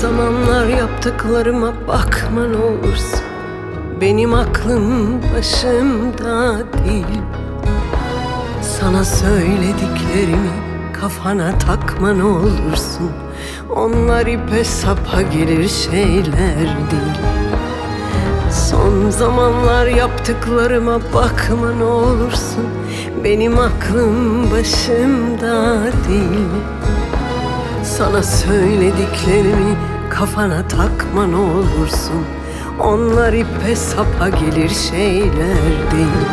zamanlar yaptıklarıma bakma ne olursun. Benim aklım başımda değil. Sana söylediklerimi kafana takma ne olursun. Onlar ipe sapa gelir şeyler değil. Son zamanlar yaptıklarıma bakma ne olursun. Benim aklım başımda değil. Sana söylediklerimi kafana takma ne olursun. Onlar ipe sapa gelir şeyler değil.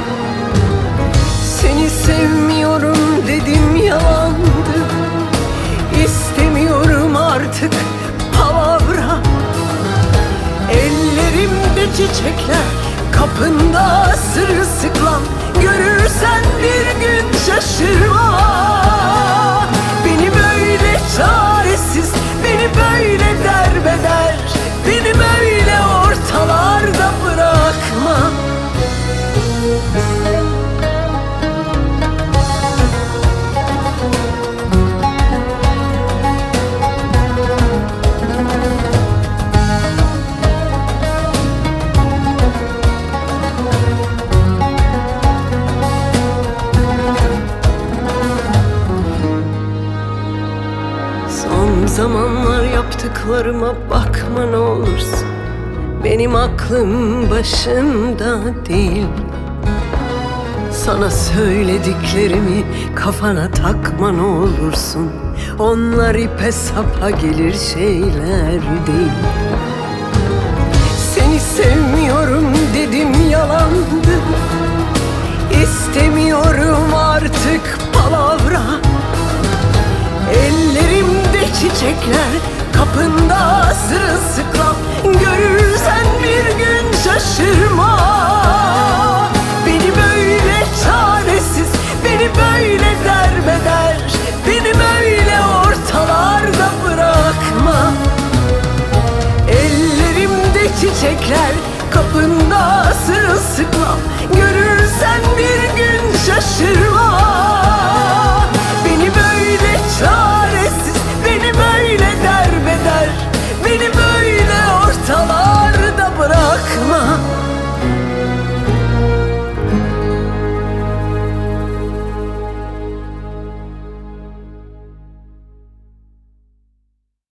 Seni sevmiyorum dedim yalandı. İstemiyorum artık palavra. Ellerimde çiçekler, kapında sırılsıklam. Görürsen bir gün şaşırma. Beni böyle çaresiz, beni böyle derbeder, beni böyle ortalarda bırakma. Son zamanlar yaptıklarıma bakma ne olursun. Benim aklım başımda değil. Sana söylediklerimi kafana takma ne olursun. Onlar ipe sapa gelir şeyler değil. Seni sevmiyorum dedim yalandı. İstemiyorum artık palavra. Ellerimde çiçekler, kapında sırılsıklam. Görürsen bir gün şaşırma.